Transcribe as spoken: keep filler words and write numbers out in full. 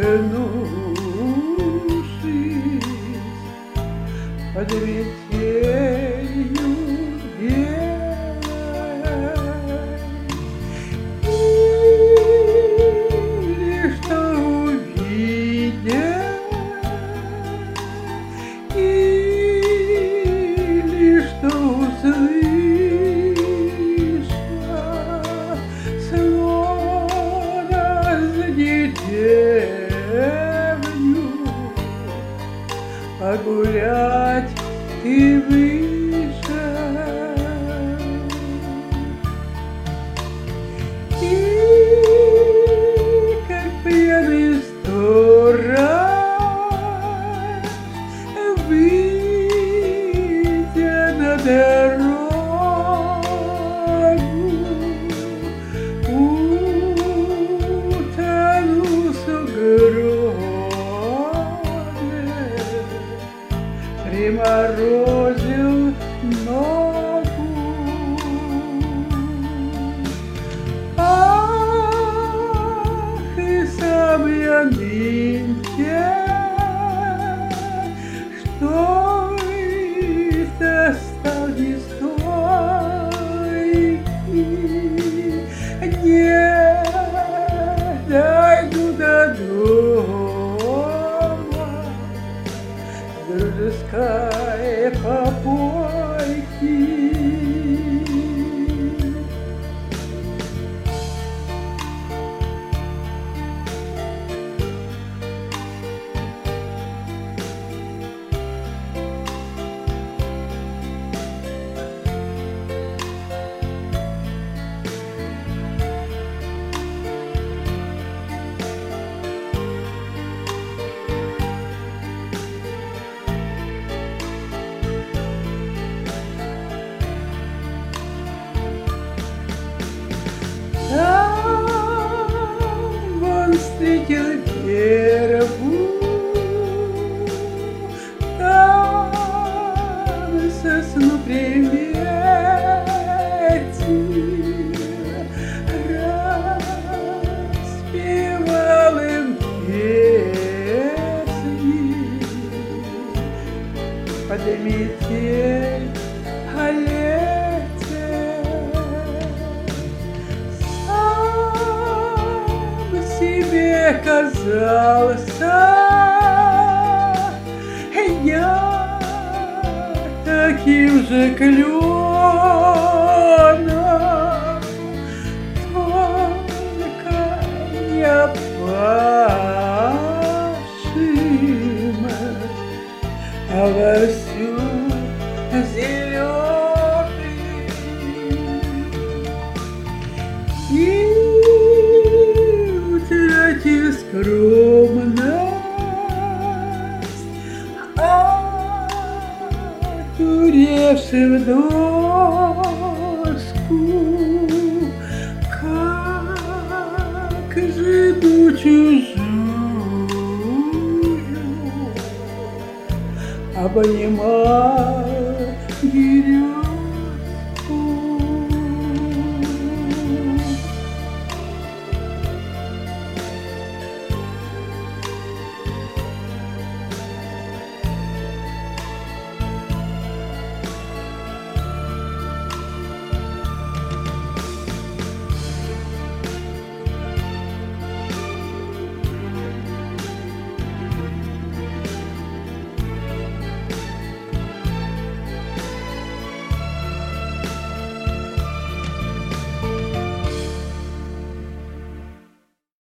проснувшись под метелью белой, или что увидел, или что услышал, словно за деревню погулять ты вышел. И как пьяный сторож, выйдя на дорогу, утонул в сугробе, приморозил ногу. Ах, и сам я нынче, что это стал не стойкий, не дойду до дома дружеской попойки. Там он встретил первую, там сосну приветил, распевал им песни под метель о лете. Себе казался я таким же кленом, только я пашим, а вовсю зеленый. И утратив скромность, отуревший в доску, как жену чужую обнимал.